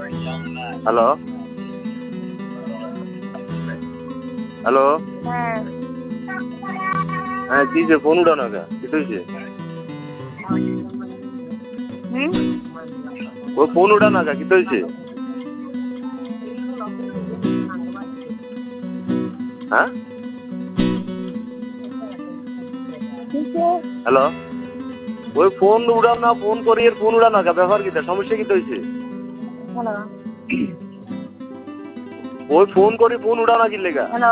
hello hello হ্যাঁ হ্যাঁ কি যে ফোন উঠানো কা কি হয়েছে ও ফোন উঠানো কা কি হয়েছে হ্যাঁ হ্যালো ওই ফোন উড়াও না ফোন করি এর ফোন উড়ানো কা ব্যাপার কিটা সমস্যা কি হয়েছে হ্যালো ওই ফোন করি ফোন উড়ানো কি লেগা হ্যালো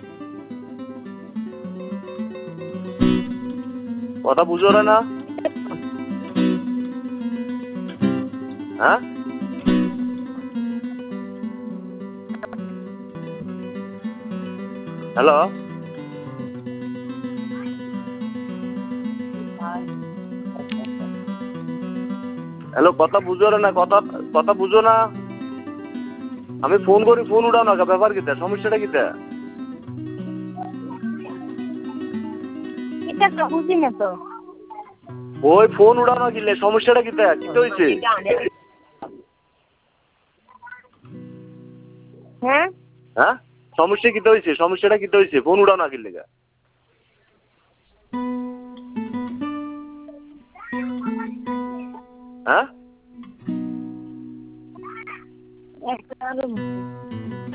কথা বুঝো না হ্যাঁ হ্যালো হ্যালো কথা বুঝো না কথা কথা বুঝো না আমি ফোন করি ফোন উঠাও না ব্যাপার কিটা সমস্যাটা কিটা এটা তো বুঝি না তো ওই ফোন উঠাও না কিলে সমস্যাটা কিটা কি হয়েছে হ্যাঁ হ্যাঁ সমস্যা কি হয়েছে সমস্যাটা কি হয়েছে ফোন উঠাও না কিলে হ্যাঁ একটা